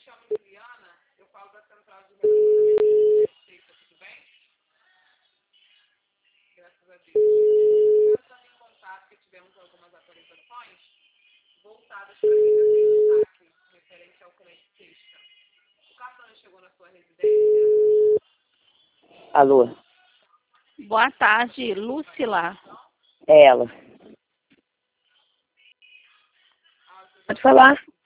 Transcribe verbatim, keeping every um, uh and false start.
chamo Juliana, eu falo da central de relacionamento sexta, tudo bem? Graças a Deus. Entrando em contato, que tivemos algumas atualizações voltadas para quem já tem destaque referente ao creche sexta. O cartão chegou na sua residência? Alô? Boa tarde, Lúcila. É ela. Pode falar.